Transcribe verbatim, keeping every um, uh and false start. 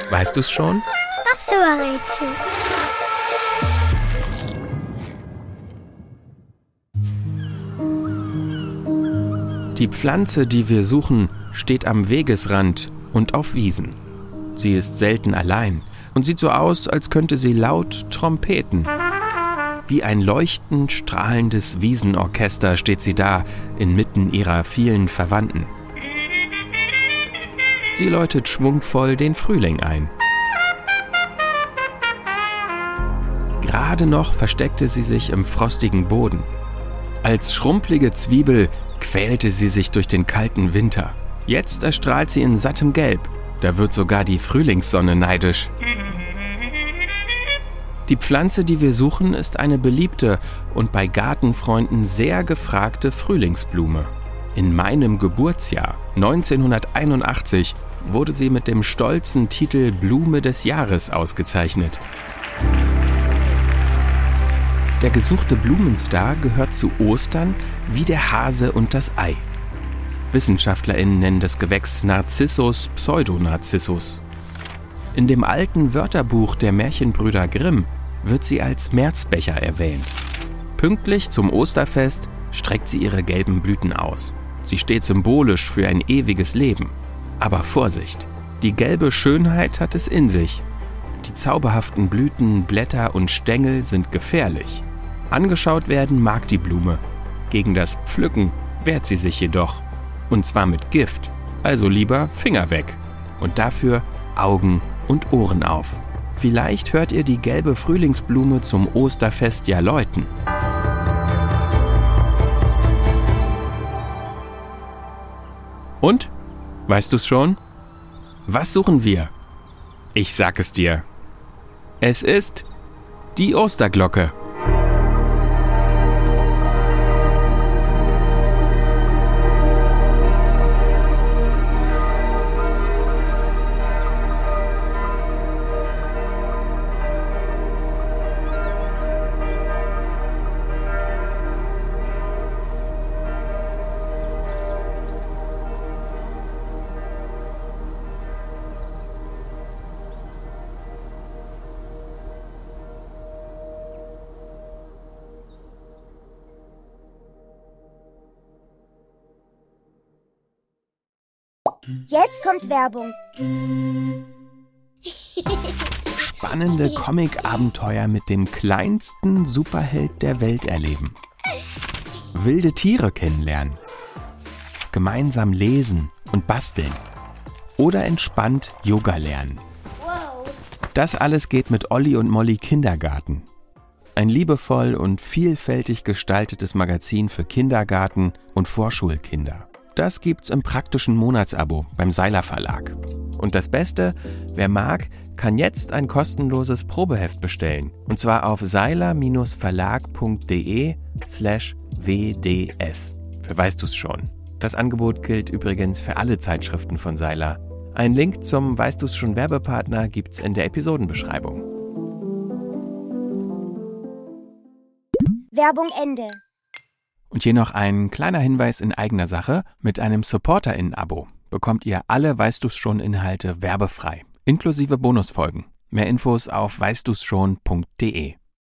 Weißt du's schon? Ach so, Rätsel. Die Pflanze, die wir suchen, steht am Wegesrand und auf Wiesen. Sie ist selten allein und sieht so aus, als könnte sie laut trompeten. Wie ein leuchtend strahlendes Wiesenorchester steht sie da, inmitten ihrer vielen Verwandten. Sie läutet schwungvoll den Frühling ein. Gerade noch versteckte sie sich im frostigen Boden. Als schrumpelige Zwiebel quälte sie sich durch den kalten Winter. Jetzt erstrahlt sie in sattem Gelb. Da wird sogar die Frühlingssonne neidisch. Die Pflanze, die wir suchen, ist eine beliebte und bei Gartenfreunden sehr gefragte Frühlingsblume. In meinem Geburtsjahr neunzehnhunderteinundachtzig wurde sie mit dem stolzen Titel Blume des Jahres ausgezeichnet. Der gesuchte Blumenstar gehört zu Ostern wie der Hase und das Ei. WissenschaftlerInnen nennen das Gewächs Narcissus pseudonarcissus. In dem alten Wörterbuch der Märchenbrüder Grimm wird sie als Märzbecher erwähnt. Pünktlich zum Osterfest streckt sie ihre gelben Blüten aus. Sie steht symbolisch für ein ewiges Leben. Aber Vorsicht, die gelbe Schönheit hat es in sich. Die zauberhaften Blüten, Blätter und Stängel sind gefährlich. Angeschaut werden mag die Blume. Gegen das Pflücken wehrt sie sich jedoch. Und zwar mit Gift. Also lieber Finger weg. Und dafür Augen und Ohren auf. Vielleicht hört ihr die gelbe Frühlingsblume zum Osterfest ja läuten. Und? Weißt du's schon? Was suchen wir? Ich sag es dir. Es ist die Osterglocke. Jetzt kommt Werbung. Spannende Comic-Abenteuer mit dem kleinsten Superheld der Welt erleben. Wilde Tiere kennenlernen. Gemeinsam lesen und basteln. Oder entspannt Yoga lernen. Das alles geht mit Olli und Molly Kindergarten. Ein liebevoll und vielfältig gestaltetes Magazin für Kindergarten- und Vorschulkinder. Das gibt's im praktischen Monatsabo beim Seiler Verlag. Und das Beste, wer mag, kann jetzt ein kostenloses Probeheft bestellen. Und zwar auf seiler-verlag.de slash wds. Für weißt du's schon. Das Angebot gilt übrigens für alle Zeitschriften von Seiler. Ein Link zum Weißt du's schon Werbepartner gibt's in der Episodenbeschreibung. Werbung Ende. Und hier noch ein kleiner Hinweis in eigener Sache. Mit einem SupporterInnen-Abo bekommt ihr alle Weißt du's schon Inhalte werbefrei, inklusive Bonusfolgen. Mehr Infos auf weißt du's schon punkt de.